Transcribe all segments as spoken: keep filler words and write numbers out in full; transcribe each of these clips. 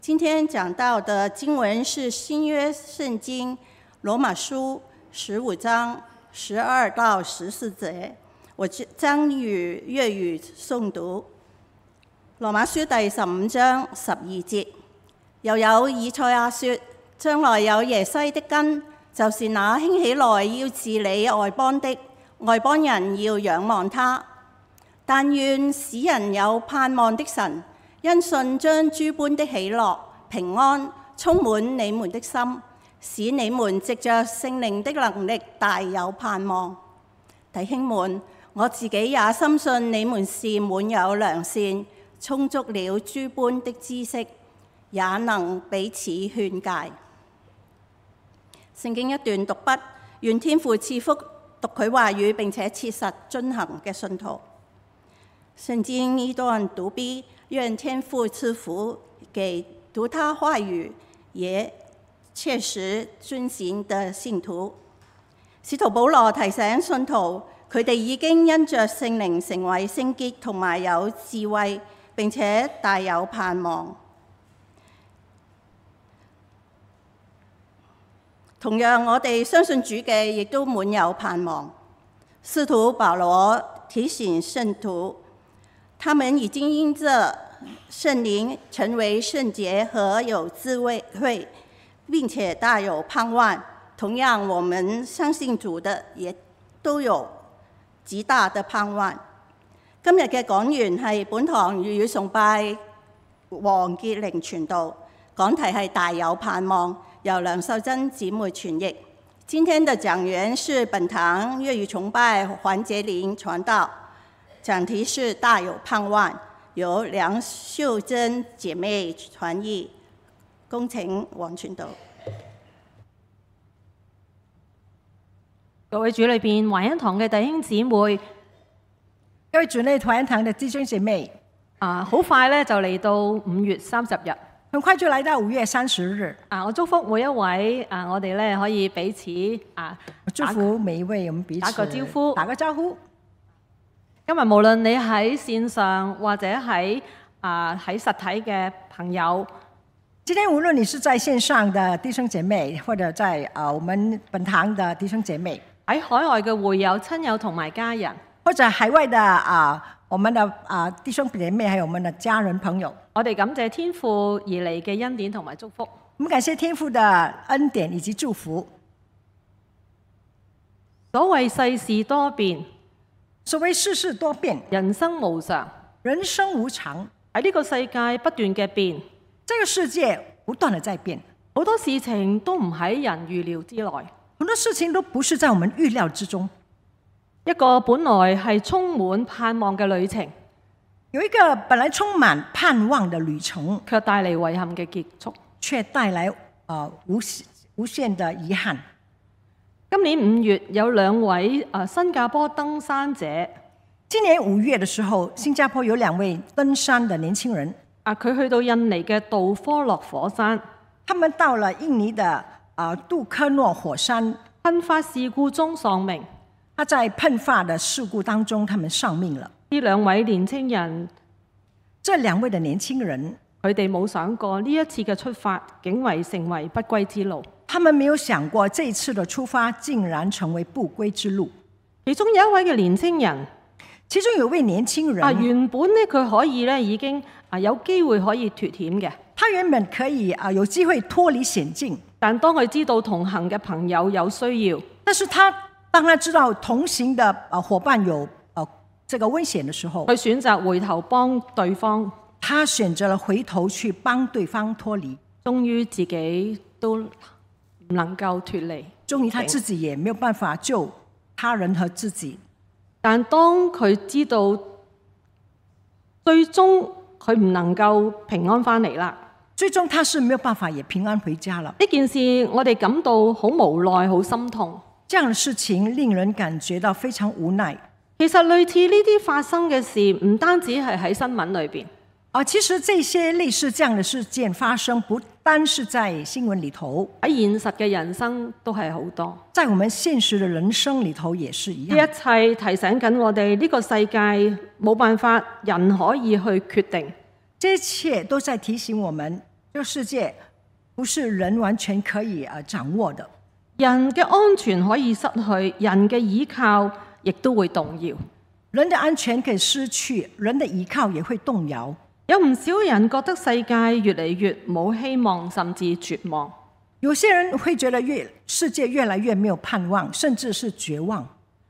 今天講到的經文是新約聖經羅馬書十五章十二到十四節，我將以粵語誦讀。羅馬書第十五章十二節，又有以賽亞說：將來有耶西的根，就是那興起來要治理外邦的，外邦人要仰望他。但願使人有盼望的神，因信將諸般的喜樂、平安充滿你們的心，使你們藉着聖靈的能力大有盼望。弟兄們，我自己也深信你們是滿有良善，充足了諸般的知識，也能彼此勸誡。聖經一段讀畢，願天父賜福讀佢話語並且切實遵行嘅信徒。聖經一段讀畢，願天父賜福給讀他話語也切實遵行的信徒。使徒保羅提醒信徒，佢哋已經因着聖靈成為聖潔同埋有智慧，並且大有盼望。同樣，我哋相信主嘅亦都滿有盼望。使徒保羅提醒聖徒，他們已經因着聖靈成為聖潔和有智慧，並且大有盼望。同樣，我們相信主的也都有極大的盼望。今日嘅講員係本堂粵語崇拜黃潔玲傳道，講題係大有盼望，由梁秀珍姊妹傳譯。今天的講員是本堂粵語崇拜黃潔玲傳道，講題是大有盼望，由梁秀珍姐妹傳譯。恭請黃傳道。 各位主裏邊華恩堂嘅弟兄姊妹， 各位主內華恩堂嘅弟兄姐妹， 啊，好快咧就嚟到五月三十日， 很快就來到五月三十日。 啊，我祝福每一位啊，我哋咧可以彼此啊， 祝福每一位，我們彼此打個招呼， 打個招呼。 今日無論你喺線上或者喺啊喺實體嘅朋友， 今天無論你是在線上的弟兄姐妹，或者在啊我們本堂的弟兄姐妹， 喺海外嘅會友、親友同埋家人， 或者海外的啊我們的啊弟兄姐妹，還有我們的家人朋友， 我哋感謝天父而嚟嘅恩典同埋祝福。 我們感謝天父的恩典以及祝福。 所謂世事多變， 所謂世事多變， 人生無常， 人生無常， 喺呢個世界不斷嘅變， 這個世界不斷的在變， 好多事情都唔喺人預料之內。 很多事情都不是在我們預料之中。 一個本來係充滿盼望嘅旅程， 有一個本來充滿盼望的旅程， 卻帶嚟遺憾嘅結束， 卻帶來啊、呃、無無限的遺憾。 今年五月有兩位啊新加坡登山者， 今年五月的時候，新加坡有兩位登山的年輕人， 啊佢去到印尼嘅杜科洛火山， 他們到了印尼的啊杜科諾火山， 噴發事故中喪命。 他在噴發的事故當中，他們喪命了。 呢兩位年輕人， 這兩位的年輕人， 佢哋冇想過呢一次嘅出發，竟為成為不歸之路。 他們沒有想過這一次的出發竟然成為不歸之路。 其中有一位嘅年輕人， 其中有位年輕人， 啊原本咧佢可以咧已經啊有機會可以脫險嘅， 他原本可以啊有機會脫離險境， 但當佢知道同行嘅朋友有需要， 但是他當他知道同行的啊夥伴有啊這個危險的時候， 佢選擇回頭幫對方， 他選擇了回頭去幫對方脫離， 終於自己都唔能夠脫離， 終於他自己也沒有辦法救他人和自己。 但當佢知道最終佢唔能夠平安翻嚟啦， 最終他是沒有辦法也平安回家了。 呢件事我哋感到好無奈、好心痛。 這樣的事情令人感覺到非常無奈。 其實類似呢啲發生嘅事，唔單止係喺新聞裏邊。 啊，其實這些類似這樣的事件發生，不單是在新聞裏頭， 喺現實嘅人生都係好多。 在我們現實的人生裏頭也是一樣。 呢一切提醒緊我哋，呢個世界冇辦法人可以去決定。 這一切都在提醒我們， 這個世界不是人完全可以啊掌握的。 人嘅安全可以失去，人嘅倚靠亦都會動搖。 人的安全可以失去，人的倚靠也會動搖。 有唔少人覺得世界越嚟越冇希望，甚至絕望。 有些人會覺得越世界越來越沒有盼望，甚至是絕望。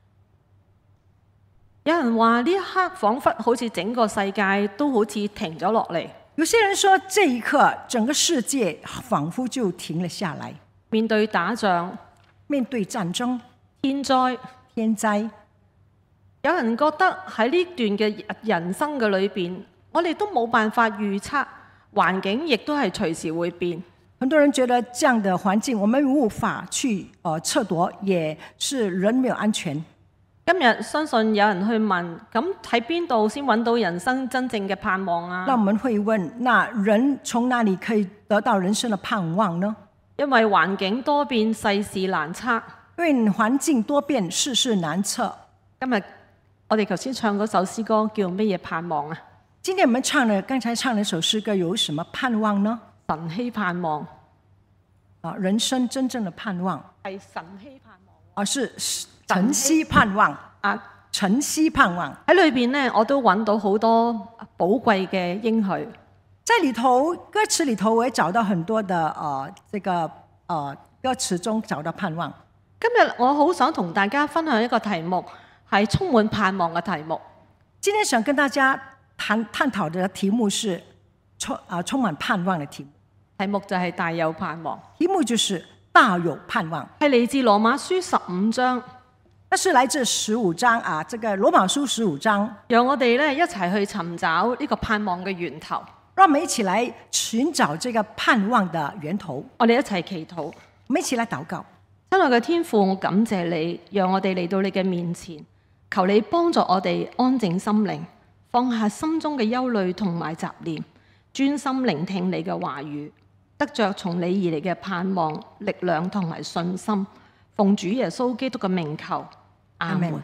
有人話呢一刻彷彿好似整個世界都好似停咗落嚟。 有些人說這一刻整個世界仿佛就停了下來。 面對打仗、 面對戰爭、 天災、 天災， 有人覺得喺呢段嘅人生嘅裏邊，我哋都冇辦法預測，環境亦都係隨時會變。 很多人覺得這樣的環境，我們無法去呃測度，也是人沒有安全。 今日相信有人去問，咁喺邊度先揾到人生真正嘅盼望啊？ 那我們會問，那人從哪裡可以得到人生的盼望呢？ 因為環境多變，世事難測。 因為環境多變，世事難測。 今日我哋頭先唱嗰首詩歌叫乜嘢盼望啊？ 今天我們唱的，剛才唱的首詩歌有什麼盼望呢？ 晨曦盼望啊，人生真正的盼望係晨曦盼望， 而、啊、是晨曦盼望啊！晨曦盼望喺裏邊呢，我都揾到好多寶貴嘅應許。 在裏頭歌詞裏頭，我也找到很多的呃，這個呃歌詞中找到盼望。 今日我好想同大家分享一個題目，係充滿盼望嘅題目。 今天想跟大家談探討的題目是充啊、呃、充滿盼望的題目。 題目就係大有盼望。 題目就是大有盼望， 係嚟自羅馬書十五章。 那是來自十五章啊，這個羅馬書十五章。 讓我哋咧一齊去尋找呢個盼望嘅源頭。 讓我們一起來尋找這個盼望的源頭。 我哋一齊祈禱， 我們一起來禱告。 親愛嘅天父，我感謝你，讓我哋嚟到你嘅面前，求你幫助我哋安靜心靈，放下心中嘅憂慮同埋雜念，專心聆聽你嘅話語，得着從你而嚟嘅盼望、力量同埋信心。奉主耶穌基督嘅名求，阿門。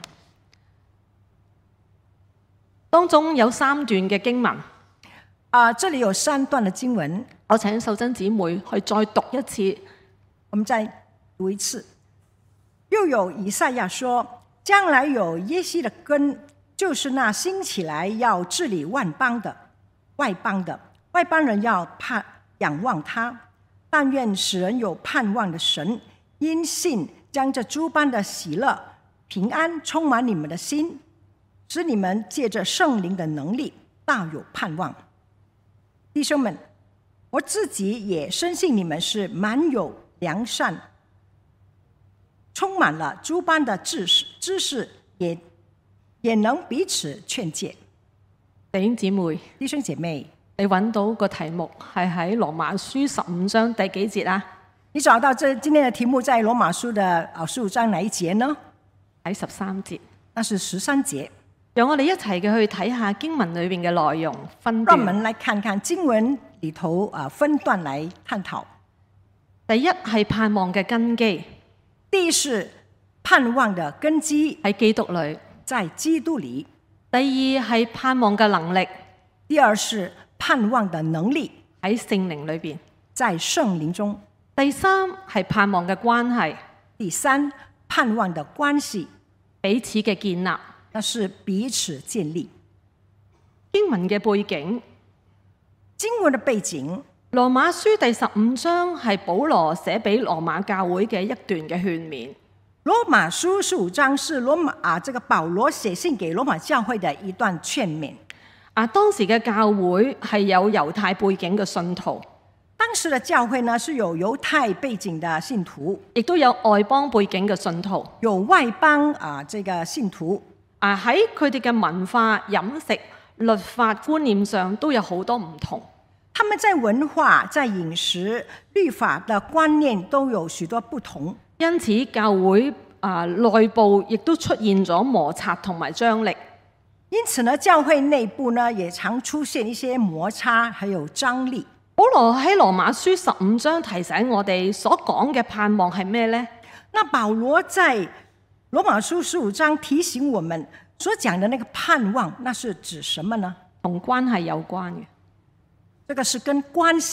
當中有三段嘅經文。 啊，這裡有三段的經文， 我請秀珍姊妹去再讀一次。 我們再讀一次。又有以賽亞說，將來有耶西的根，就是那興起來要治理萬邦的外邦的外邦人要盼仰望他。但願使人有盼望的神，因信將這諸般的喜樂平安充滿你們的心，使你們借着聖靈的能力大有盼望。弟兄們，我自己也深信你們是滿有良善，充滿了諸般的知識，知識也也能彼此勸誡。 弟兄姊妹， 弟兄姐妹， 你揾到個題目係喺羅馬書十五章第幾節啊？ 你找到這今天的題目在羅馬書的啊十五章哪一節呢？ 喺十三節， 那是十三節。 讓我哋一齊嘅去睇下經文裏邊嘅內容分段。讓我段。 們來看看經文裏頭啊分段來探討。 第一係盼望嘅根基， 第一是盼望的根基喺基督裏； 在基督裏。 第二係盼望嘅能力， 第二是盼望的能力喺聖靈裏邊； 在聖靈中。 第三係盼望嘅關係， 第三盼望的關係， 彼此嘅建立， 那是彼此建立。 經文嘅背景， 經文的背景， 羅馬書第十五章係保羅寫俾羅馬教會嘅一段嘅勸勉。 羅馬書十五章是羅馬啊，這個保羅寫信給羅馬教會的一段勸勉。 啊，當時嘅教會係有猶太背景嘅信徒， 當時的教會呢是有猶太背景的信徒， 亦都有外邦背景嘅信徒， 有外邦啊這個信徒。 啊，喺佢哋嘅文化、飲食、律法觀念上都有好多唔同。 他們在文化、在飲食、律法的觀念都有許多不同， 因此教會啊內部亦都出現咗摩擦同埋張力。 因此呢，教會內部呢也常出現一些摩擦，還有張力。 保羅喺羅馬書十五章提醒我哋所講嘅盼望係咩呢？ 那保羅在羅馬書十五章提醒我們所講的那個盼望，那是指什麼呢？ 同關係有關嘅。 這個是跟關係有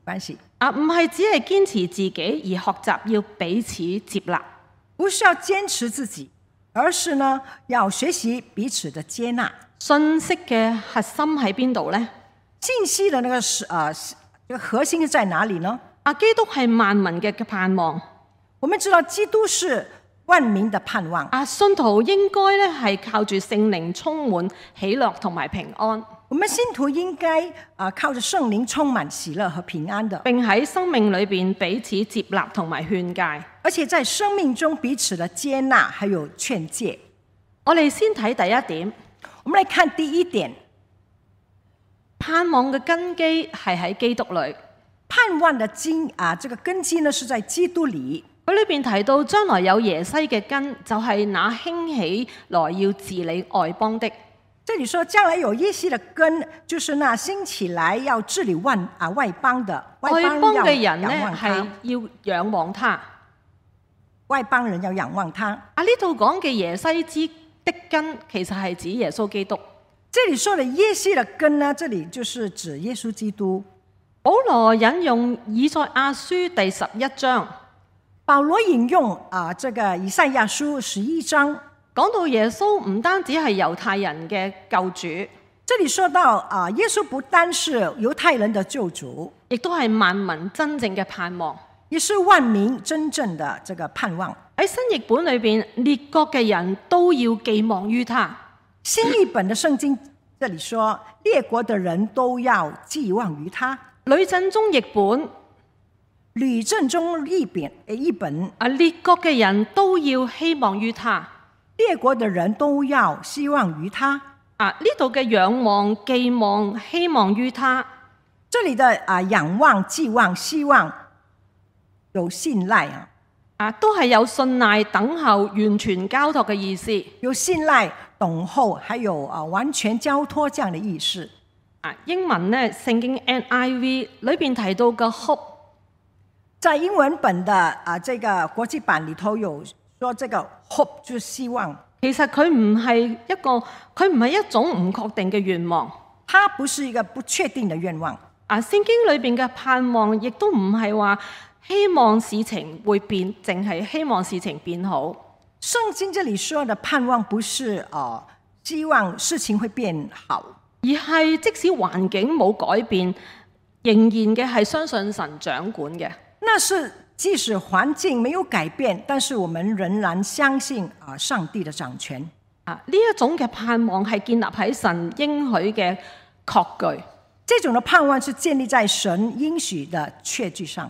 關係。 啊，唔係只係堅持自己，而學習要彼此接納。 不是要堅持自己，而是呢要學習彼此的接納。 信息嘅核心喺邊度呢？ 信息的那個是啊，這個核心在哪裡呢？ 啊，基督係萬民嘅盼望。 我們知道基督是萬民的盼望。 啊，信徒應該咧係靠住聖靈充滿喜樂同埋平安。 我們信徒應該啊靠着聖靈充滿喜樂和平安的， 並喺生命裏邊彼此接納同埋勸誡。 而且在生命中彼此的接納還有勸誡。 我哋先睇第一點， 我們來看第一點， 盼望嘅根基係喺基督裏。 盼望的根啊，這個根基呢是在基督裏。 佢裏邊提到將來有耶西嘅根，就係、是、那興起來要治理外邦的。 這裡說將來有耶西的根，就是那興起來要治理萬啊外邦的。 外邦嘅人呢呢係要仰望他， 外邦人要仰望他。 啊，呢度講嘅耶西之的根，其實係指耶穌基督。 這裡說的耶西的根呢，這裡就是指耶穌基督。 保羅引用以賽亞書第十一章， 保羅引用啊，這個以賽亞書十一章， 講到耶穌唔單止係猶太人嘅救主， 這裡說到啊，耶穌不單是猶太人的救主， 亦都係萬民真正嘅盼望， 也是萬民真正的這個盼望。 喺新譯本裏邊，列國嘅人都要寄望於他。 新譯本的聖經這裡說，列國的人都要寄望於他。 呂振中譯本， 呂振中譯本譯本啊，列國嘅人都要希望於他， 列國的人都要希望於他。 啊，呢度嘅仰望、寄望、希望於他， 這裡的啊仰望、寄望、希望，有信賴啊， 啊，都係有信賴、等候、完全交託嘅意思。 有信賴、等候，還有啊完全交託這樣的意思。 啊，英文呢，聖經 N I V 裏邊提到嘅 hope， 在英文本的啊這個國際版裡頭有說，這個 hope 就是希望。 其實佢唔係一個，佢唔係一種唔確定嘅願望。 它不是一個不確定的願望。 啊，聖經裏邊嘅盼望亦都唔係話希望事情會變，淨係希望事情變好。 聖經這裡說的盼望不是啊、呃，希望事情會變好， 而係即使環境冇改變，仍然嘅係相信神掌管嘅。 那是即使環境沒有改變，但是我們仍然相信啊上帝的掌權。 啊，呢一種嘅盼望係建立喺神應許嘅確據。 這種的盼望是建立在神應許的確據上。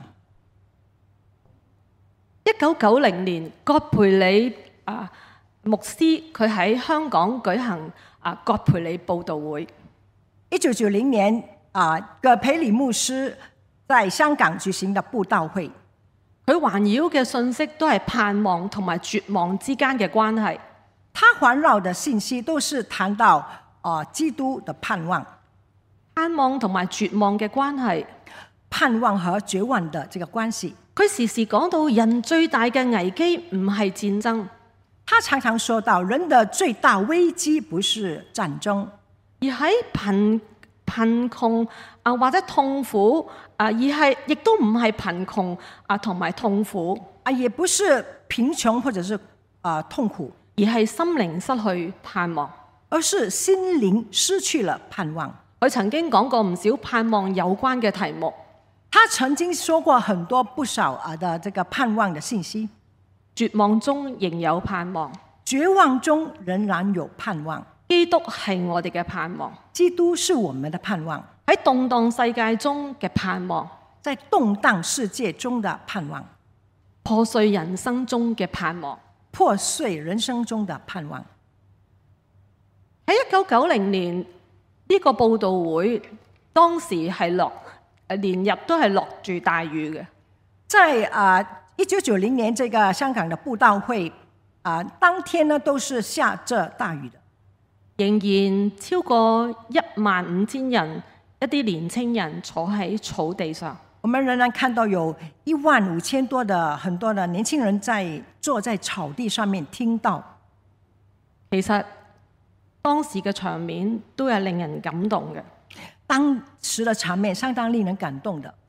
一九九零年，葛培理啊牧師佢喺香港舉行啊葛培理佈道會。 一九九零年啊，葛培理牧師在香港舉行的佈道會， 佢環繞嘅信息都係盼望同埋絕望之間嘅關係。 他環繞的信息都是談到啊基督的盼望， 盼望同埋絕望嘅關係， 盼望和絕望的這個關係。 佢時時講到人最大嘅危機唔係戰爭， 他常常說到人的最大危機不是戰爭， 而喺貧貧窮啊或者痛苦啊，而係亦都唔係貧窮啊同埋痛苦啊，也不是貧窮或者是啊痛苦， 而係心靈失去盼望， 而是心靈失去了盼望。 佢曾經講過唔少盼望有關嘅題目。 他曾經說過很多不少啊的這個盼望的信息。 絕望中仍有盼望， 絕望中仍然有盼望。 基督係我哋嘅盼望， 基督是我們的盼望。 喺動盪世界中嘅盼望， 在動盪世界中的盼望， 破碎人生中嘅盼望， 破碎人生中的盼望。 喺一九九零年呢個佈道會，當時係落誒連日都係落住大雨嘅。 在啊一九九零年這個香港的佈道會啊，當天呢都是下着大雨的， 仍然超過一萬五千人，一啲年青人坐喺草地上。 我們仍然看到有一萬五千多的很多的年輕人在坐在草地上面聽到。 其實當時嘅場面都係令人感動嘅。 當時的場面相當令人感動的。 我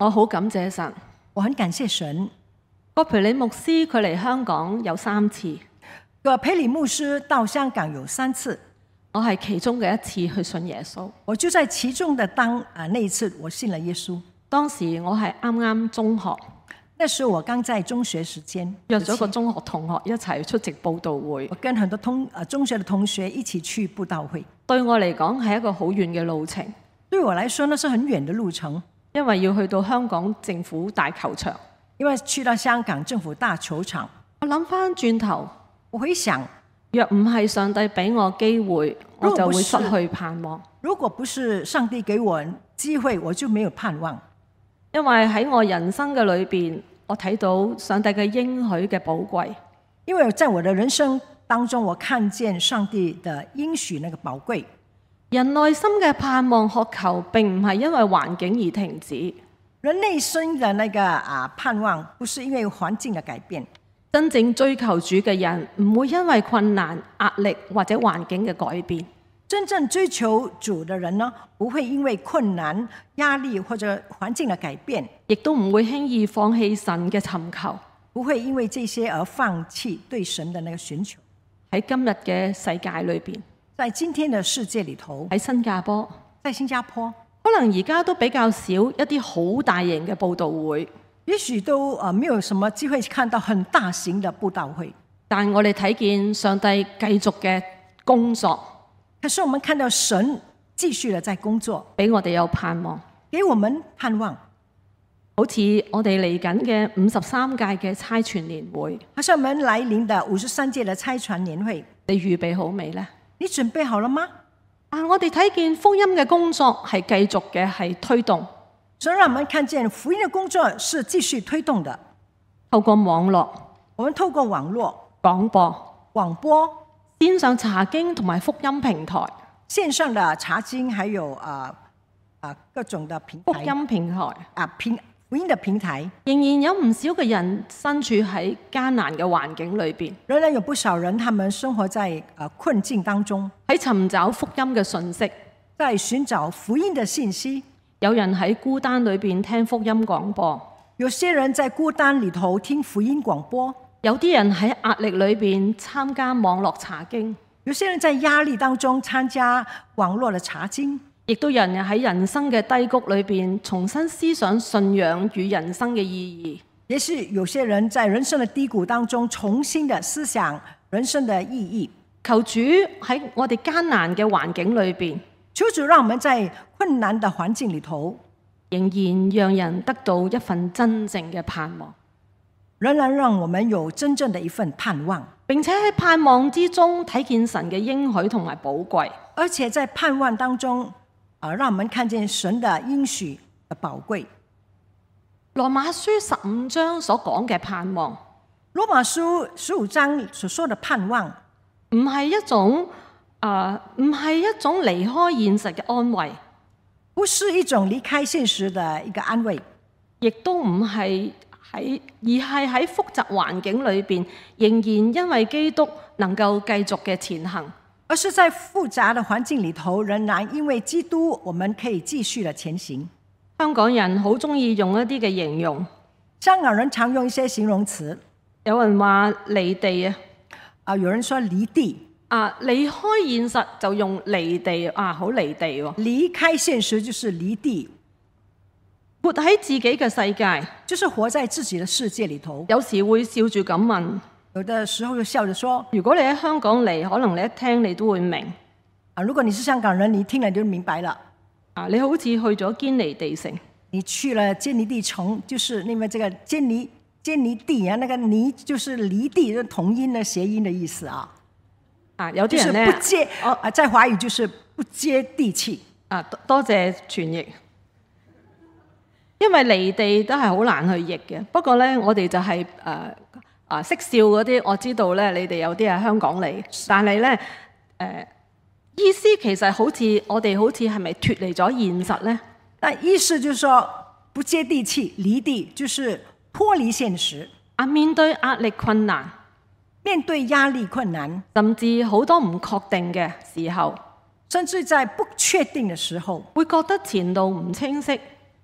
我好感謝神。 我很感謝神。 葛培理牧師佢嚟香港有三次， 葛培理牧師到香港有三次， 我係其中嘅一次去信耶穌。 我就在其中的當啊那一次，我信了耶穌。 當時我係啱啱中學， 那時候我剛在中學時間， 約咗個中學同學一齊出席佈道會。 我跟很多同啊中學的同學一起去佈道會。 對我嚟講係一個好遠嘅路程。 對我來說，那是很遠的路程， 因為要去到香港政府大球場。 因為去到香港政府大球場， 我諗翻轉頭， 我會想， 若唔係上帝俾我機會，我就會失去盼望。 如果不是上帝給我機會，我就沒有盼望。 因為喺我人生嘅裏邊，我睇到上帝嘅應許嘅寶貴。 因為在我的人生當中，我看見上帝的應許那個寶貴。 人內心嘅盼望渴求，並唔係因為環境而停止。 人內心的那個啊盼望，不是因為環境的改變。 真正追求主嘅人，唔會因為困難、壓力或者環境嘅改變。 真正追求主的人呢，不會因為困難、壓力或者環境的改變， 亦都唔會輕易放棄神嘅尋求， 不會因為這些而放棄對神的那個尋求。 喺今日嘅世界裏邊， 在今天的世界裏頭， 喺新加坡， 在新加坡。 可能而家都比較少一啲好大型嘅佈道會， 也許都誒沒有什麼機會看到很大型的佈道會。 但我哋睇見上帝繼續嘅工作， 可是我們看到神繼續的在工作， 俾我哋有盼望， 給我們盼望。 好似我哋嚟緊嘅五十三屆嘅差傳年會， 好像我們來臨的五十三屆的差傳年會， 你預備好未呢？ 你準備好了嗎？ 啊！我哋睇見福音嘅工作係繼續嘅，係推動。 所以讓我們看見福音的工作是繼續推動的。 透過網絡， 我們透過網絡廣播、 廣播、 線上查經同埋福音平台、 線上的查經，還有啊啊各種的平台、 福音平台啊平福音的平台， 仍然有唔少嘅人身處喺艱難嘅環境裏邊。 仍然有不少人，他們生活在啊困境當中， 喺尋找福音嘅訊息， 在尋找福音的信息。 有人喺孤單裏邊聽福音廣播， 有些人在孤單裏頭聽福音廣播， 有啲人喺壓力裏邊參加網絡查經， 有些人在壓力當中參加網絡的查經， 亦都有人喺人生嘅低谷裏邊重新思想信仰與人生嘅意義。 也是有些人在人生的低谷當中重新的思想人生的意義。 求主喺我哋艱難嘅環境裏邊， 求主讓我們在困難的環境裏頭， 仍然讓人得到一份真正嘅盼望， 仍然讓我們有真正的一份盼望， 並且喺盼望之中睇見神嘅應許同埋寶貴， 而且在盼望當中啊，讓我們看見神的應許的寶貴。 羅馬書十五章所講嘅盼望， 羅馬書十五章所說的盼望， 唔係一種啊，唔係一種離開現實嘅安慰， 不是一種離開現實的一個安慰， 亦都唔係喺，而係喺複雜環境裏邊，仍然因為基督能夠繼續嘅前行， 而是在複雜的環境裏頭，仍然因為基督，我們可以繼續的前行。 香港人好中意用一啲嘅形容， 香港人常用一些形容詞， 有人話離地啊， 啊，有人說離地。 啊！離開現實就用離地啊，好離地喎！ 離開現實就是離地， 活喺自己嘅世界， 就是活在自己的世界裏頭。 有時會笑住咁問， 有的時候就笑着說： 如果你喺香港嚟，可能你一聽你都會明。 啊，如果你是香港人，你一聽了就明白了。 啊，你好似去咗堅尼地城， 你去了堅尼地城，就是因為這個堅尼堅尼地啊，那個尼就是離地，同音的諧音的意思啊。 啊，有啲人咧， 不接啊，在華語就是不接地氣。 啊，多謝傳譯，因為離地都係好難去譯嘅。不過咧，我哋就係誒啊識笑嗰啲，我知道咧，你哋有啲係香港嚟，但係咧誒意思其實好似我哋好似係咪脫離咗現實咧？ 但意思就是說不接地氣，離地就是脫離現實。 啊，面對壓力困難。 面對壓力困難， 甚至好多唔確定嘅時候， 甚至在不確定的時候， 會覺得前路唔清晰，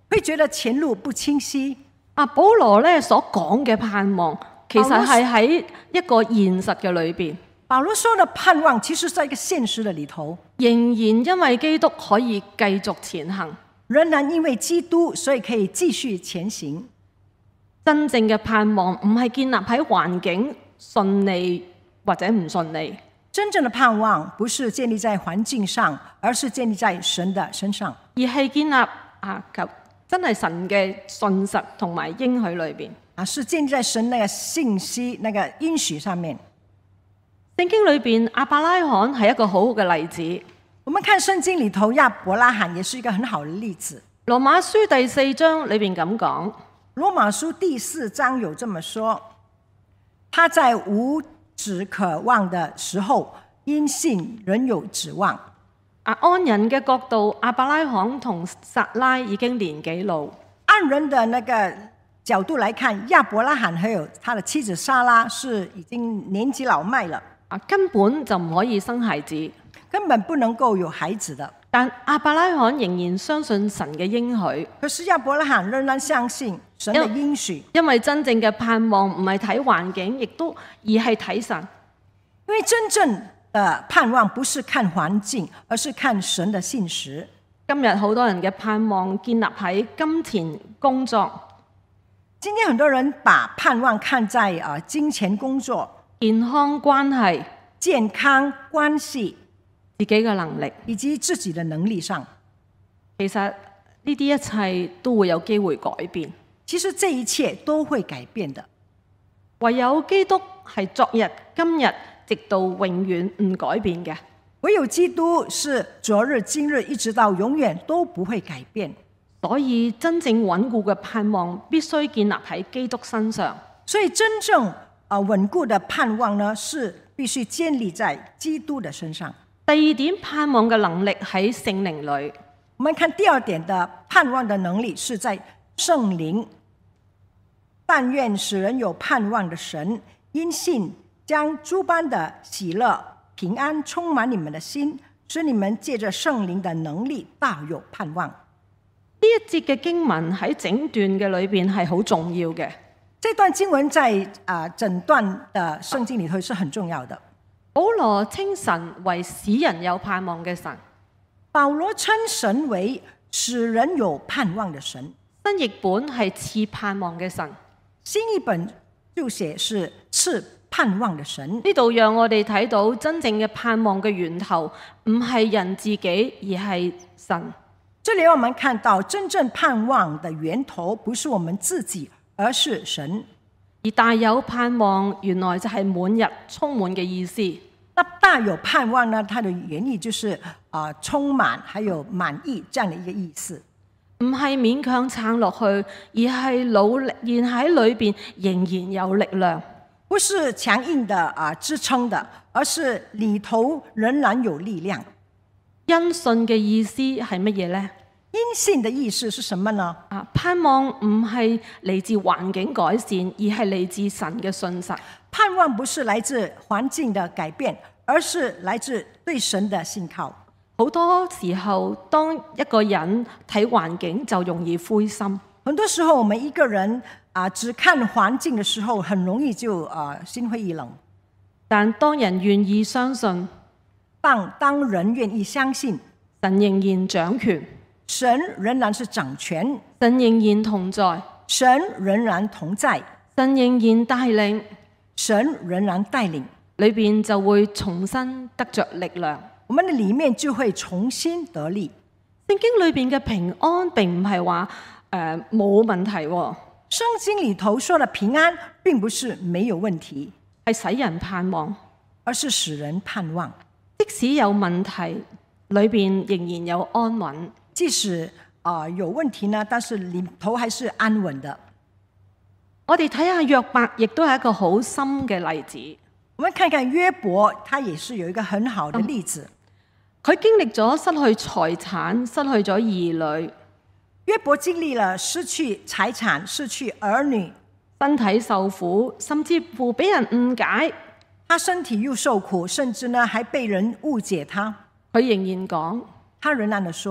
會覺得前路不清晰。 啊，保羅咧所講嘅盼望，其實係喺一個現實嘅裏邊。 保羅說的盼望，其實在一個現實的裏頭， 仍然因為基督可以繼續前行， 仍然因為基督，所以可以繼續前行。 真正嘅盼望唔係建立喺環境順利或者唔順利， 真正的盼望不是建立在環境上，而是建立在神的身上， 而係建立啊求真係神嘅信實同埋應許裏邊啊，是建立在神那個信息、那個應許上面。 聖經裏邊亞伯拉罕係一個好好嘅例子。 我們看聖經裏頭，亞伯拉罕也是一個很好的例子。 羅馬書第四章裏邊咁講， 羅馬書第四章有這麼說：他在無指可望的時候，因信仍有指望。 啊，按人嘅角度，亞伯拉罕同撒拉已經年紀老。 按人的那個角度來看，亞伯拉罕還有他的妻子撒拉是已經年紀老邁了。 啊，根本就唔可以生孩子， 根本不能夠有孩子的。 但亞伯拉罕仍然相信神嘅應許。 可是亞伯拉罕仍然相信神的應許， 因為真正嘅盼望唔係睇環境，亦都而係睇神。 因為真正的盼望不是看環境，而是看神的信實。 今日好多人嘅盼望建立喺金錢、工作。 今天很多人把盼望看在啊金錢、工作、 健康關係、 健康關係、 自己嘅能力， 以及自己的能力上。 其實呢啲一切都會有機會改變。 其實這一切都會改變的。 唯有基督係昨日、今日，直到永遠唔改變嘅。 唯有基督是昨日、今日，一直到永遠都不會改變。 所以真正穩固嘅盼望必須建立喺基督身上。 所以真正啊穩固的盼望呢，是必須建立在基督的身上。 第二點，盼望嘅能力喺聖靈裏。 我們看第二點的盼望的能力是在聖靈。但願使人有盼望的神，因信將諸般的喜樂、平安充滿你們的心，使你們借着聖靈的能力大有盼望。 呢一節嘅經文喺整段嘅裏邊係好重要嘅。 這段經文在啊整段的聖經裏頭是很重要的。 保羅稱神為使人有盼望嘅神。 保羅稱神為使人有盼望的神。 新譯本係賜盼望嘅神。 新譯本就寫是賜盼望的神。 呢度讓我哋睇到真正嘅盼望嘅源頭唔係人自己，而係神。 這裏讓我們看到真正盼望的源頭不是我們自己，而是神。 而大有盼望原來就係滿溢、充滿嘅意思。 那大有盼望呢？它的原意就是啊、呃、充滿，還有滿意這樣的一個意思。 唔係勉強撐落去，而係努力，然喺裏邊仍然有力量。 不是強硬的啊、呃、支撐的，而是裏頭仍然有力量。 因信嘅意思係乜嘢呢？ 因信的意思是什麼呢？ 啊，盼望唔係嚟自環境改善，而係嚟自神嘅信實。 盼望不是來自環境的改變，而是來自對神的信靠。 好多時候，當一個人睇環境就容易灰心。 很多時候，我們一個人啊，只看環境的時候，很容易就啊心灰意冷。 但當人願意相信， 當當人願意相信， 神仍然掌權， 神仍然是掌權， 神仍然同在， 神仍然同在， 神仍然帶領， 神仍然帶領， 裏邊就會重新得着力量。 我們的裡面就會重新得力。 聖經裏邊嘅平安並唔係話誒冇問題喎。 聖經裡頭說的平安並不是沒有問題， 係使人盼望， 而是使人盼望。 即使有問題，裏邊仍然有安穩。 即使啊、呃、有問題呢，但是裡頭還是安穩的。 我哋睇下約伯，亦都係一個好深嘅例子。 我們看看約伯，他也是有一個很好的例子。 佢、嗯、經歷咗失去財產，失去咗兒女。 約伯經歷了失去財產、失去兒女， 身體受苦，甚至乎俾人誤解。 他身體又受苦，甚至呢還被人誤解他。 佢仍然講， 他仍然地說：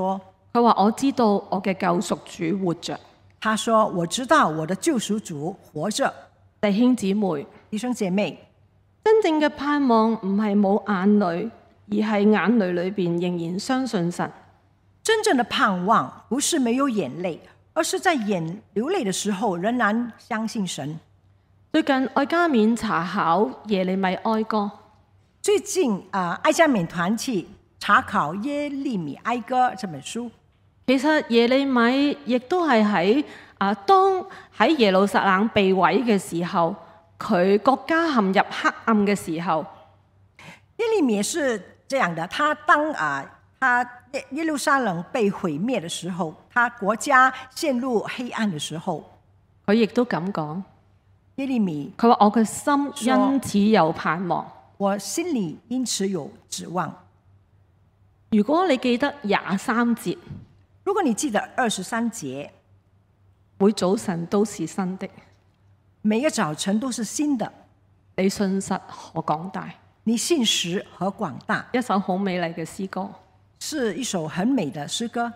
佢話我知道我嘅救贖主活着。 他說：我知道我的救贖主活着。 弟兄姊妹， 弟兄姐妹， 真正嘅盼望唔係冇眼淚，而係眼淚裏邊仍然相信神。 真正的盼望不是沒有眼淚，而是在眼流淚的時候仍然相信神。 最近愛家勉查考耶利米哀歌。 最近啊、呃，愛家勉團契查考耶利米哀歌這本書。 其實耶利米亦都係喺啊，當喺耶路撒冷被毀嘅時候，佢國家陷入黑暗嘅時候， 耶利米是這樣的，他當啊，他耶耶路撒冷被毀滅的時候，他國家陷入黑暗的時候， 佢亦都咁講。 耶利米佢話我嘅心因此有盼望， 我心裏因此有指望。 如果你記得廿三節， 如果你記得二十三節， 每早晨都是新的， 每個早晨都是新的， 你信實何廣大， 你信實何廣大。 一首好美麗嘅詩歌， 是一首很美的詩歌。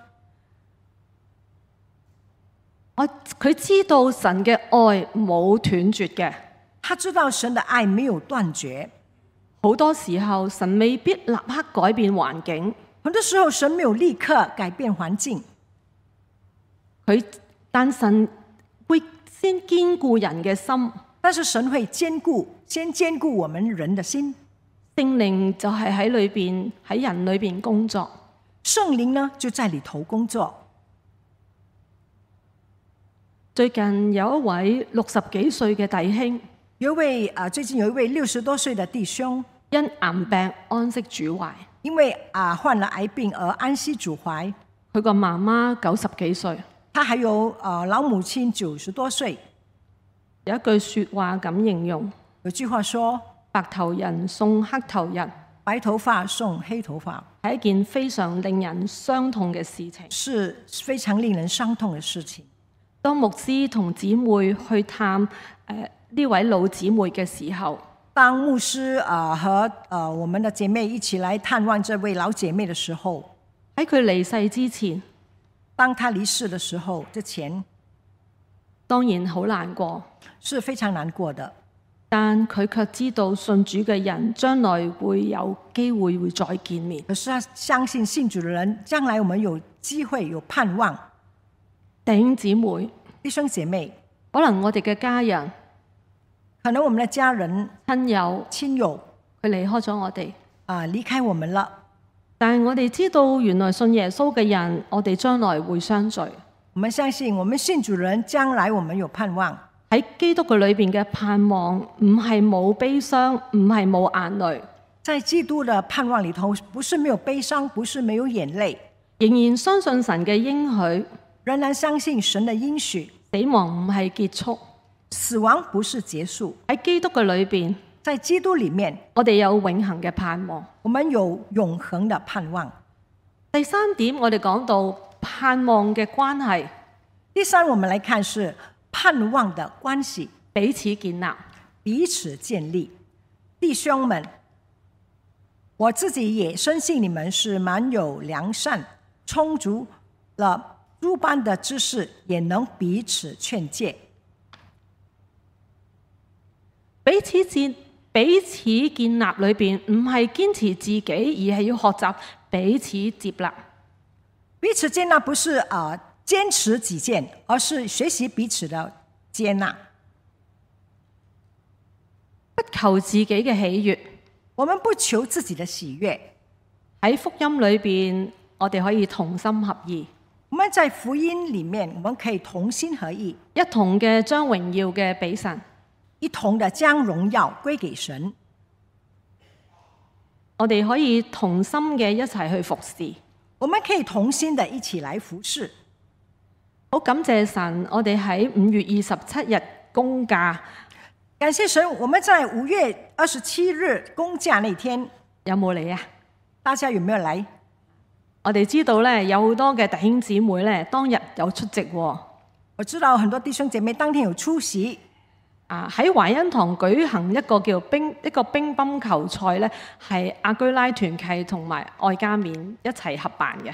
我佢知道神嘅愛冇斷絕嘅， 他知道神的愛沒有斷絕。 好多時候神未必立刻改變環境， 很多時候神沒有立刻改變環境， 佢但神會先堅固人嘅心， 但是神會堅固，先堅固我們人的心。 聖靈就係喺裏邊喺人裏邊工作， 聖靈呢就在裏頭工作。 最近有一位六十幾歲嘅弟兄， 有一位啊，最近有一位六十多歲的弟兄， 因癌病安息主懷， 因為啊患了癌病而安息主懷。 佢個媽媽九十幾歲， 他還有啊老母親九十多歲。 有一句說話咁形容， 有句話說： 白頭人送黑頭人， 白頭髮送黑頭髮， 係一件非常令人傷痛嘅事情， 是非常令人傷痛嘅事情。 當牧師同姊妹去探誒呢、呃、位老姊妹嘅時候， 當牧師啊、呃、和啊、呃、我們的姐妹一起來探望這位老姐妹的時候， 喺佢離世之前， 當她離世的時候之前， 當然好難過， 是非常難過的。 但佢卻知道信主嘅人將來會有機會會再見面。 可是他相信信主的人，將來我們有機會有盼望。 弟兄姊妹、 弟兄姐妹， 可能我哋嘅家人、 可能我們的家人、 親友、 親友佢離開咗我哋， 啊離開我們了。 但係我哋知道，原來信耶穌嘅人，我哋將來會相聚。 我們相信，我們信主的人，將來我們有盼望。 喺基督嘅裏邊嘅盼望，唔係冇悲傷，唔係冇眼淚。 在基督的盼望裏頭，不是沒有悲傷，不是沒有眼淚， 仍然相信神嘅應許。 仍然相信神的應許， 死亡唔係結束， 死亡不是結束。 喺基督嘅裏邊， 在基督裏面， 我哋有永恆嘅盼望。 我們有永恆的盼望。 第三點，我哋講到盼望嘅關係。 第三，我們來看是盼望的關係， 彼此建立， 彼此建立。弟兄們，我自己也深信你們是滿有良善，充足了諸般的知識，也能彼此勸誡。 彼此建彼此建立裏邊，唔係堅持自己，而係要學習彼此接納。 彼此接納不是啊、呃、堅持己見，而是學習彼此的接納。 不求自己嘅喜悅， 我們不求自己的喜悅。 喺福音裏邊，我哋可以同心合意。 我們在福音裡面，我們可以同心合意， 一同嘅將榮耀嘅俾神， 一同的將榮耀歸給神。 我哋可以同心嘅一齊去服侍。 我們可以同心的一起來服侍。 好感謝神，我哋喺五月二十七日公假。 感謝神，我們在五月二十七日公假那天有冇嚟啊？ 大家有沒有來？ 我哋知道咧，有好多嘅弟兄姊妹咧，當日有出席喎。 我知道很多弟兄姐妹當天有出席。 啊，喺華恩堂舉行一個叫乒一個乒乓球賽咧，係亞居拉團契同埋愛家勉一齊合辦嘅。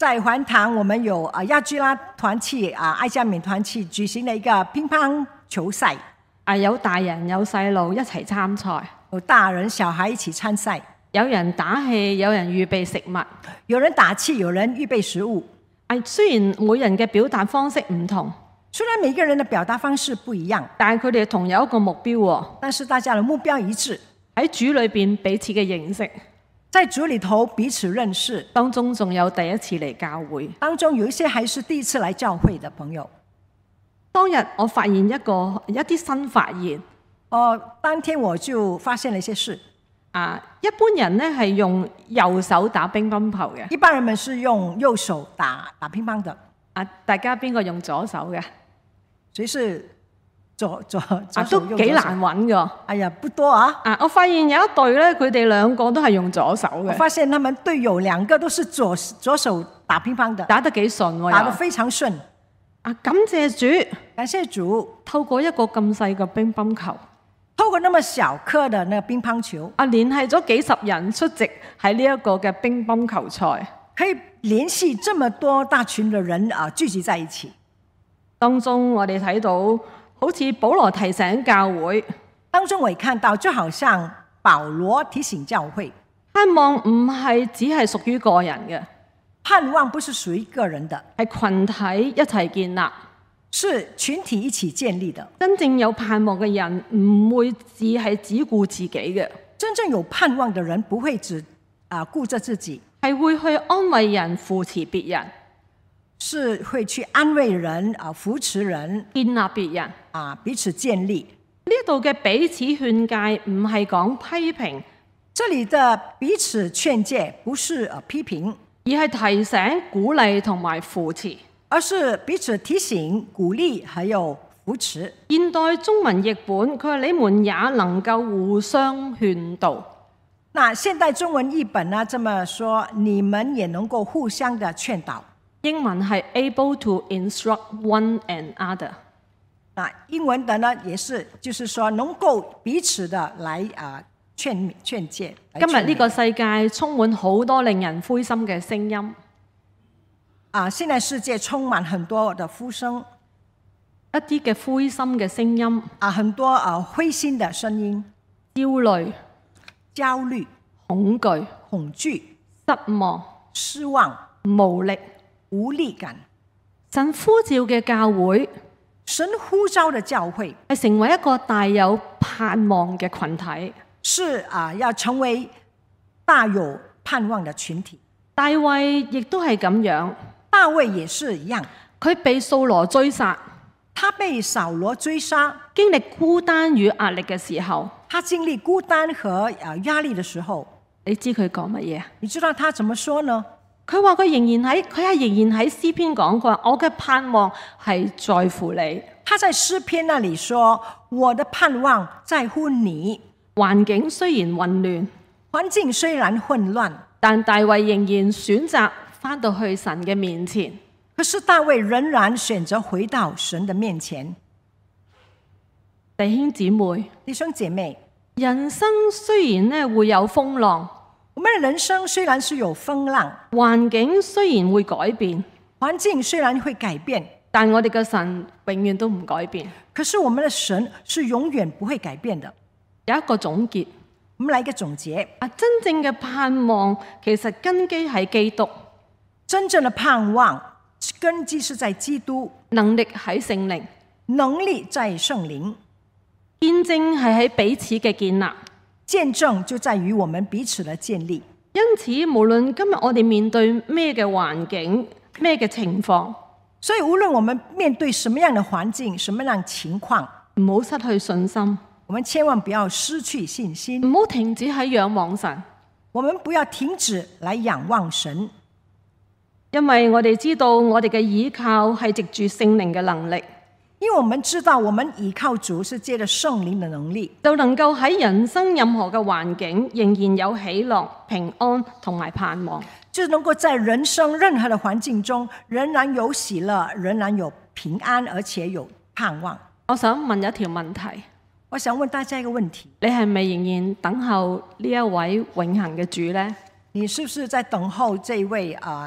在環堂，我們有啊亞居拉團契啊愛家緬團契舉行了一個乒乓球賽， 啊有大人有細路一齊參賽， 有大人小孩一起參賽， 有人打氣，有人預備食物， 有人打氣，有人預備食物。 啊雖然每人嘅表達方式唔同， 雖然每個人的表達方式不一樣， 但係佢哋同有一個目標喎， 但是大家的目標一致， 喺主裏邊彼此嘅認識。 在主裏頭彼此認識， 當中仲有第一次嚟教會， 當中有一些還是第一次來教會的朋友。 當日我發現一個一啲新發現， 哦，當天我就發現了一些事。 啊，一般人呢係用右手打乒乓球嘅， 一般人們是用右手打打乒乓的。 啊，大家邊個用左手嘅？ 誰是左左左啊， 手都幾難揾㗎。 哎呀，不多啊！ 啊，我發現有一對咧，佢哋兩個都係用左手嘅。 我發現他們隊友兩個都是左左手打乒乓的， 打得幾順喎， 打得非常順。 啊，感謝主， 感謝主， 透過一個咁細嘅乒乓球， 透過那麼小顆的那個乒乓球， 啊，聯繫咗幾十人出席喺呢一個嘅乒乓球賽， 可以聯繫這麼多大群的人啊聚集在一起。 當中我哋睇到，好似保羅提醒教會， 當中我也看到，就好像保羅提醒教會， 盼望唔係只係屬於個人嘅， 盼望不是屬於個人的， 係群體一齊建立， 是群體一起建立的。 真正有盼望嘅人唔會只係只顧自己嘅， 真正有盼望的人不會只啊顧着自己， 係會去安慰人、扶持別人， 是會去安慰人啊扶持人， 建立別人。 啊，彼此建立。 呢度嘅彼此勸誡唔係講批評， 這裡的彼此勸誡不是啊批評， 而係提醒、鼓勵同埋扶持。 而是彼此提醒、鼓勵，還有扶持。 現代中文譯本佢話：你們也能夠互相勸導。 那現代中文譯本呢，這麼說，你們也能夠互相的勸導。 英文係 able to instruct one another。 那英文的呢，也是，就是說能夠彼此的來啊勸勸誡。今日呢個世界充滿好多令人灰心嘅聲音。 啊，現在世界充滿很多的呼聲， 一啲嘅灰心嘅聲音。 啊，很多啊灰心的聲音， 焦慮、 焦慮、 恐懼、 恐懼、 失望、 失望、 無力、 無力感。 神呼召嘅教會。 神呼召的教會係成為一個大有盼望嘅群體， 是啊，要成為大有盼望的群體。 大衛亦都係咁樣， 大衛也是一樣， 佢被掃羅追殺， 他被掃羅追殺， 經歷孤單與壓力嘅時候， 他經歷孤單和啊壓力的時候， 你知佢講乜嘢？ 你知道他怎麼說呢？ 佢話佢仍然喺，佢係仍然喺詩篇講，佢話我嘅盼望係在乎你。 他在詩篇那裡說，我的盼望在乎你。 環境雖然混亂， 環境雖然混亂， 但大衛仍然選擇返到去神嘅面前。 可是大衛仍然選擇回到神的面前。 弟兄姊妹， 弟兄姐妹， 人生雖然咧會有風浪。 我們的人生雖然是有風浪， 環境雖然會改變， 環境雖然會改變， 但我哋嘅神永遠都唔改變。 可是我們的神是永遠不會改變的。 有一個總結， 我們來一個總結啊，真正嘅盼望其實根基喺基督， 真正的盼望根基是在基督， 能力喺聖靈， 能力在聖靈， 見證係喺彼此嘅建立。 見證就在於我們彼此的建立。 因此，無論今日我哋面對咩嘅環境、咩嘅情況， 所以無論我們面對什麼樣的環境、什麼樣的情況， 唔好失去信心， 我們千萬不要失去信心， 唔好停止喺仰望神。 我們不要停止來仰望神， 因為我哋知道我哋嘅倚靠係藉住聖靈嘅能力。 因為我們知道，我們倚靠主是借着聖靈的能力， 就能夠喺人生任何嘅環境，仍然有喜樂、平安同埋盼望。 就能夠在人生任何的環境中，仍然有喜樂，仍然有平安，而且有盼望。 我想問一條問題， 我想問大家一個問題： 你係咪仍然等候呢一位永恆嘅主呢？ 你是不是在等候這位啊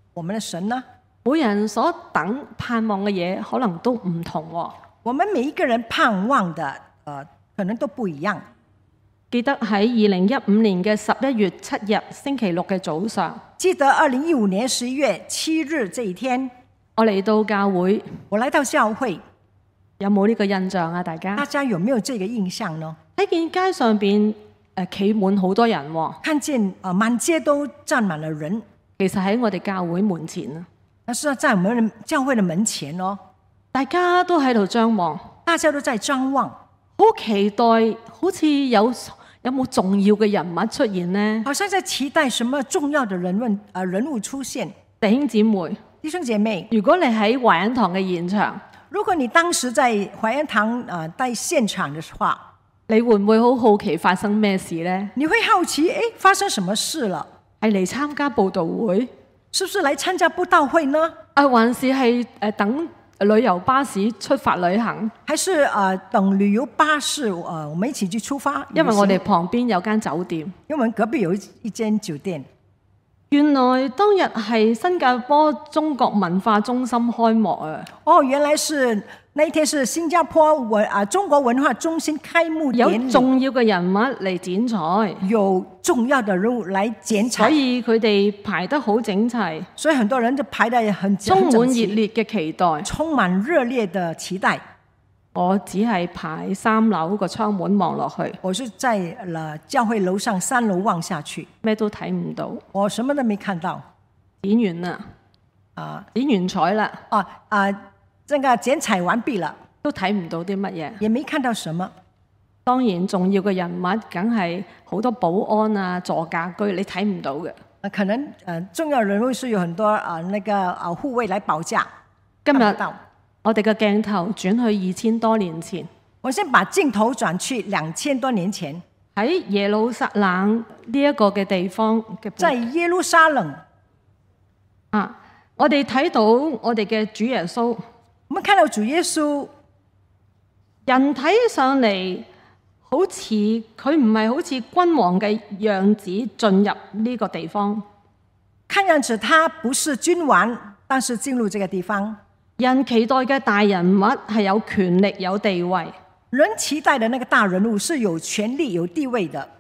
我們的神呢？ 每人所等盼望嘅嘢可能都唔同喎。 我們每一個人盼望的，呃，可能都不一樣。 記得喺二零一五年嘅十一月七日星期六嘅早上， 記得二零一五年十一月七日這一天， 我嚟到教會， 我來到教會， 有冇呢個印象啊？大家大家有沒有這個印象呢？ 睇見街上邊誒企滿好多人喎， 看見啊滿街都站滿了人， 其實喺我哋教會門前啊。 那是在我們教會的門前哦， 大家都喺度張望， 大家都在張望， 好期待，好似有有冇重要嘅人物出現呢？ 好像在期待什麼重要的人物啊人物出現。 弟兄姊妹， 弟兄姐妹， 如果你喺華恩堂嘅現場， 如果你當時在華恩堂啊在現場的話， 你會唔會好好奇發生咩事呢？ 你會好奇，誒，發生什麼事了？ 係嚟參加佈道會？ 是不是來參加佈道會呢？ 啊，還是係誒等旅遊巴士出發旅行？ 還是啊、呃、等旅遊巴士啊、呃，我們一起去出發？ 因為我哋旁邊有間酒店， 因為我們隔壁有一一間酒店。 原來當日係新加坡中國文化中心開幕啊！ 哦，原來是那一天是新加坡文啊中國文化中心開幕典禮， 有重要嘅人物嚟剪彩， 有重要的人物來剪彩， 所以佢哋排得好整齊， 所以很多人就排得很充滿熱烈嘅期待， 充滿熱烈的期待。 我只係排三樓個窗門望落去， 我是在了教會樓上三樓望下去， 咩都睇唔到， 我什麼都沒看到。 剪完啦， 啊， 剪完彩啦， 啊啊，這個剪彩完畢了， 都睇唔到啲乜嘢， 也沒看到什麼。 當然重要嘅人物梗係好多保安啊、座駕居，你睇唔到嘅。 啊，可能呃重要人物是有很多啊那個啊護衛來保駕。 今日看不到。 我哋嘅鏡頭轉去二千多年前， 我先把鏡頭轉去兩千多年前， 喺耶路撒冷呢一個嘅地方嘅， 在耶路撒冷啊，我哋睇到我哋嘅主耶穌， 我們看到主耶穌， 人睇上嚟好似佢唔係好似君王嘅樣子進入呢個地方， 看樣子他不是君王，但是進入這個地方。 人期待嘅大人物係有權力有地位， 人期待的那個大人物是有權力有地位的。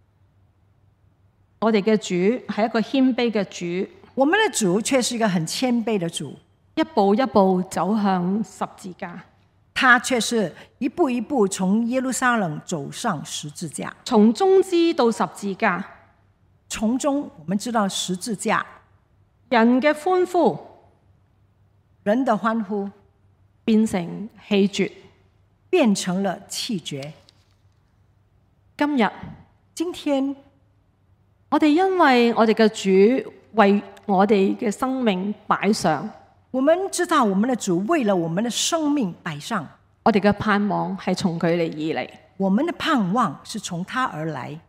我哋嘅主係一個謙卑嘅主， 我們的主卻是一個很謙卑的主， 一步一步走向十字架。 他卻是一步一步從耶路撒冷走上十字架， 從中之到十字架， 從中我們知道十字架， 人嘅歡呼。 人的歡呼變成氣絕， 變成了氣絕。 今日今天我哋因為我哋嘅主為我哋嘅生命擺上， 我們知道我們的主為了我們的生命擺上， 我哋嘅盼望係從佢嚟而嚟， 我們的盼望是從他而來，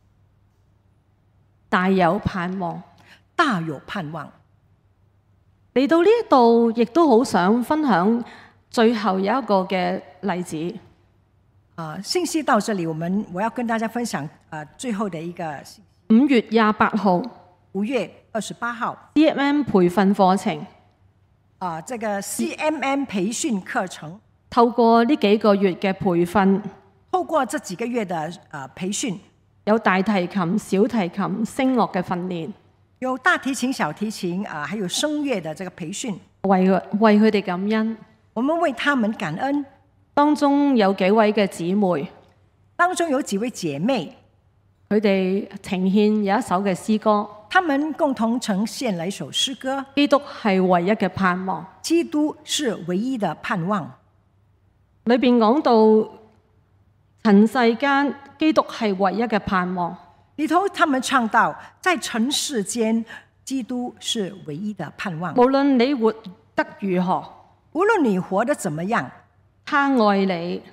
大有盼望， 大有盼望。 嚟到呢一度，亦都好想分享最後有一個嘅例子。 啊，信息到這裡，我們我要跟大家分享啊，最後的一個五月廿八號， 五月二十八號 C M M 培訓課程啊，這個 C M M 培訓課程， 透過呢幾個月嘅培訓， 透過這幾個月的啊培訓， 有大提琴、小提琴、聲樂嘅訓練。 有大提琴、小提琴啊，還有聲樂的這個培訓， 為為佢哋感恩。 我們為他們感恩。 當中有幾位嘅姊妹， 當中有幾位姐妹， 佢哋呈獻有一首嘅詩歌， 他們共同呈現了一首詩歌。 基督係唯一嘅盼望， 基督是唯一的盼望。 裏邊講到塵世間，基督係唯一嘅盼望。 裏頭他們唱到，在塵世間，基督是唯一的盼望。 無論你活得如何， 無論你活得怎麼樣， 他愛你，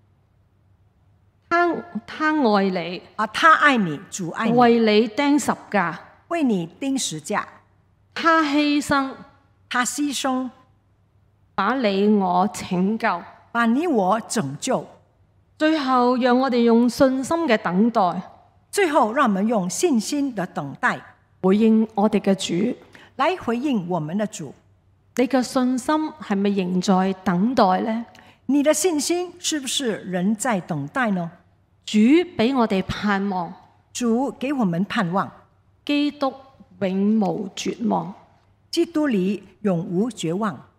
他他愛你， 啊，他愛你，主愛你， 為你釘十架， 為你釘十架， 他犧牲， 他犧牲， 把你我拯救， 把你我拯救。 最後讓我哋用信心嘅等待。 最後，讓我們用信心的等待回應我哋嘅主， 來回應我們的主。 你嘅信心係咪仍在等待呢？ 你的信心是不是仍在等待呢？ 主俾我哋盼望， 主給我們盼望， 基督永無絕望， 基督裏永無絕望。